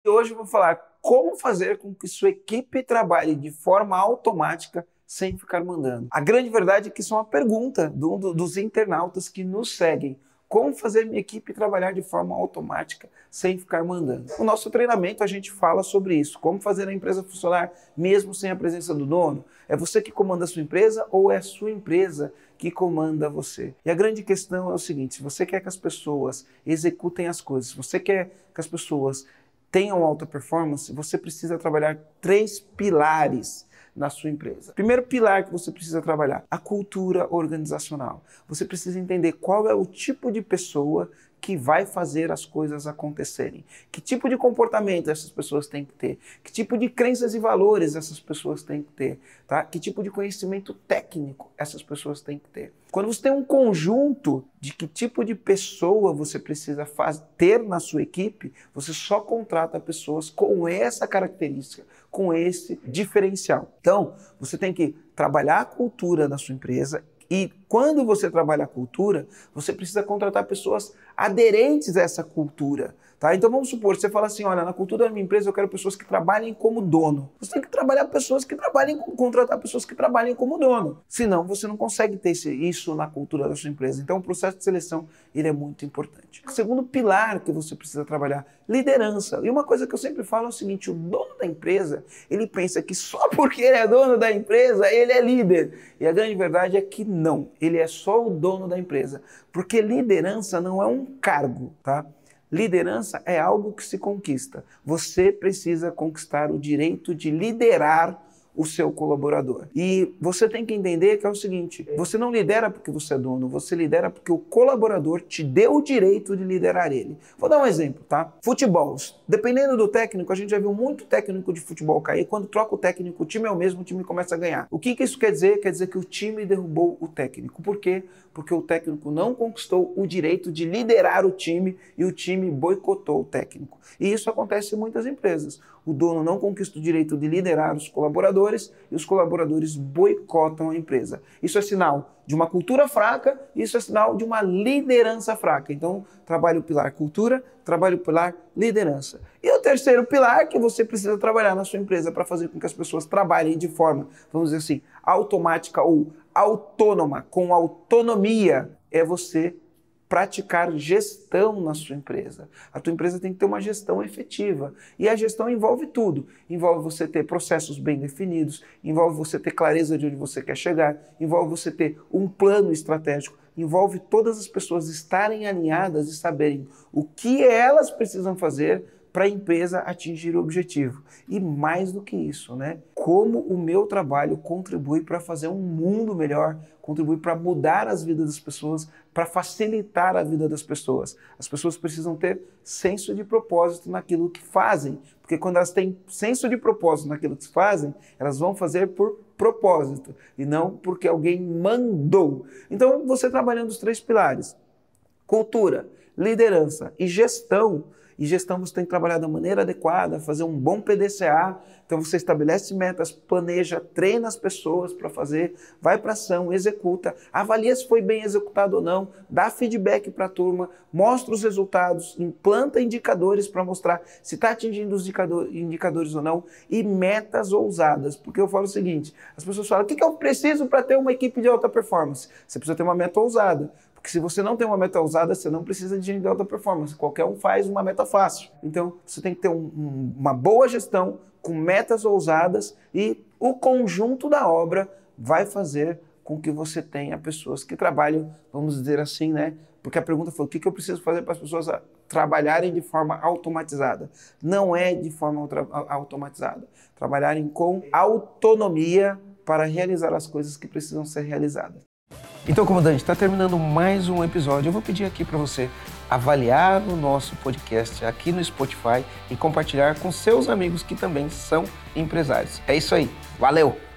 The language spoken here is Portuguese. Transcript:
E hoje eu vou falar como fazer com que sua equipe trabalhe de forma automática sem ficar mandando. A grande verdade é que isso é uma pergunta dos internautas que nos seguem. Como fazer minha equipe trabalhar de forma automática sem ficar mandando? No nosso treinamento a gente fala sobre isso. Como fazer a empresa funcionar mesmo sem a presença do dono? É você que comanda a sua empresa ou é a sua empresa que comanda você? E a grande questão é o seguinte: se você quer que as pessoas executem as coisas, se você quer que as pessoas tenham alta performance, você precisa trabalhar 3 pilares na sua empresa. Primeiro pilar que você precisa trabalhar, a cultura organizacional. Você precisa entender qual é o tipo de pessoa que vai fazer as coisas acontecerem. Que tipo de comportamento essas pessoas têm que ter? Que tipo de crenças e valores essas pessoas têm que ter? Tá? Que tipo de conhecimento técnico essas pessoas têm que ter? Quando você tem um conjunto de que tipo de pessoa você precisa ter na sua equipe, você só contrata pessoas com essa característica, com esse diferencial. Então, você tem que trabalhar a cultura da sua empresa. E quando você trabalha a cultura, você precisa contratar pessoas aderentes a essa cultura. Tá? Então vamos supor, você fala assim: olha, na cultura da minha empresa eu quero pessoas que trabalhem como dono. Você tem que contratar pessoas que trabalhem como dono. Senão você não consegue ter isso na cultura da sua empresa. Então o processo de seleção ele é muito importante. O segundo pilar que você precisa trabalhar, liderança. E uma coisa que eu sempre falo é o seguinte: o dono da empresa, ele pensa que só porque ele é dono da empresa, ele é líder. E a grande verdade é que não, ele é só o dono da empresa. Porque liderança não é um cargo, tá? Liderança é algo que se conquista. Você precisa conquistar o direito de liderar o seu colaborador. E você tem que entender que é o seguinte: você não lidera porque você é dono, você lidera porque o colaborador te deu o direito de liderar ele. Vou dar um exemplo, tá? Futebol. Dependendo do técnico, a gente já viu muito técnico de futebol cair. Quando troca o técnico, o time é o mesmo, o time começa a ganhar. O que isso quer dizer? Quer dizer que o time derrubou o técnico. Por quê? Porque o técnico não conquistou o direito de liderar o time e o time boicotou o técnico. E isso acontece em muitas empresas. O dono não conquista o direito de liderar os colaboradores e os colaboradores boicotam a empresa. Isso é sinal de uma cultura fraca, isso é sinal de uma liderança fraca. Então, trabalhe o pilar cultura, trabalhe o pilar liderança. E o terceiro pilar que você precisa trabalhar na sua empresa para fazer com que as pessoas trabalhem de forma, vamos dizer assim, automática ou autônoma, com autonomia, é você praticar gestão na sua empresa. A tua empresa tem que ter uma gestão efetiva. E a gestão envolve tudo. Envolve você ter processos bem definidos, envolve você ter clareza de onde você quer chegar, envolve você ter um plano estratégico, envolve todas as pessoas estarem alinhadas e saberem o que elas precisam fazer para a empresa atingir o objetivo. E mais do que isso, né? Como o meu trabalho contribui para fazer um mundo melhor, contribui para mudar as vidas das pessoas, para facilitar a vida das pessoas. As pessoas precisam ter senso de propósito naquilo que fazem, porque quando elas têm senso de propósito naquilo que fazem, elas vão fazer por propósito e não porque alguém mandou. Então, você trabalhando os 3 pilares, cultura, liderança e gestão, você tem que trabalhar da maneira adequada, fazer um bom PDCA. Então você estabelece metas, planeja, treina as pessoas para fazer, vai para ação, executa, avalia se foi bem executado ou não, dá feedback para a turma, mostra os resultados, implanta indicadores para mostrar se está atingindo os indicadores ou não, e metas ousadas. Porque eu falo o seguinte: as pessoas falam, o que eu preciso para ter uma equipe de alta performance? Você precisa ter uma meta ousada. Porque se você não tem uma meta ousada, você não precisa de gente de alta performance. Qualquer um faz uma meta fácil. Então, você tem que ter uma boa gestão, com metas ousadas, e o conjunto da obra vai fazer com que você tenha pessoas que trabalham, vamos dizer assim, né? Porque a pergunta foi: o que eu preciso fazer para as pessoas trabalharem de forma automatizada? Não é de forma automatizada. Trabalharem com autonomia para realizar as coisas que precisam ser realizadas. Então, comandante, está terminando mais um episódio. Eu vou pedir aqui para você avaliar o nosso podcast aqui no Spotify e compartilhar com seus amigos que também são empresários. É isso aí. Valeu!